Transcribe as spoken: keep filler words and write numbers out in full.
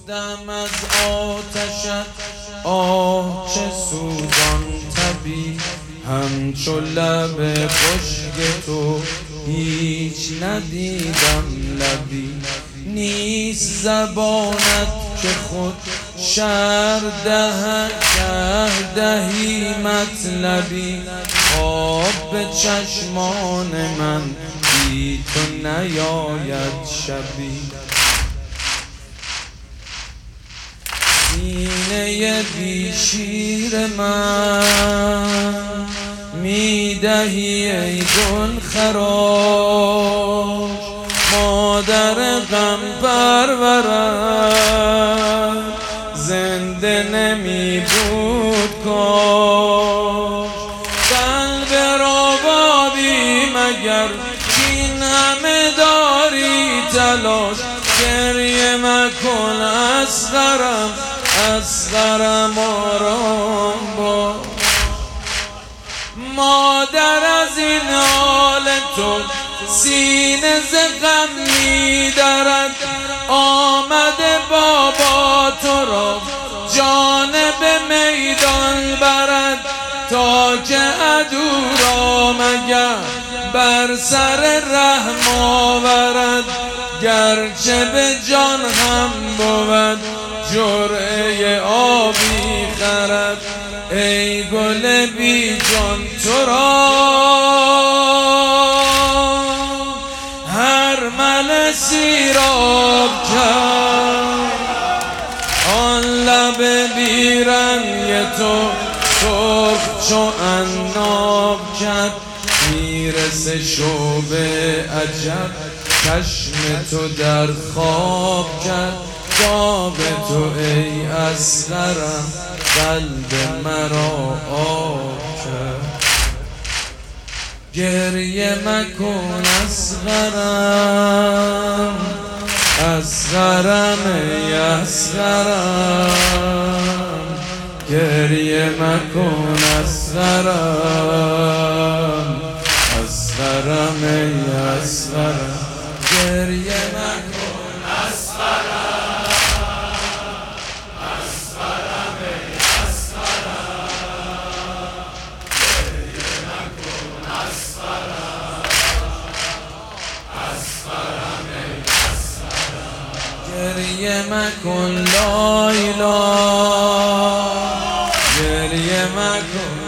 سوختم از آتشت آه چه سوزان تبی، همچو لب خشک تو هیچ ندیدم لبی. نیست زبانت که خود شرح دهد شه دهی مطلبی، خواب به چشمان من بی تو نیاید شبی. سینه بی شیر من میدهی ای گل خراش، مادر غم پرورم زنده نمی بود کاش. قلب ربابی مگر این همه داری تلاش، گریه مکن اصغرم اصغرم آرام باش. مادر از این حال تو سینه ز غم می‌درد، آمده بابا تو را جانب میدان برد، تا که عدو را مگر بر سر رحم آورد. گرچه به جان هم بود جرعه آبی خرد، ای گل بی جان تو را هر مل سیراب کرد. آن لب بی رنگ تو سرخ چو عناب کرد، میرسه شوبه عجب چشم تو در خواب کرد. خواب تو ای اصغرم قلب مرا آب کرد. گریه مکن اصغرم اصغرم ای اصغرم، گریه مکن اصغرم اصغرم ای اصغرم، گریه مکن اصغرم اصغرم ای اصغرم، گریه مکن اصغرم اصغرم ای اصغرم، گریه مکن لا اله، گریه مکن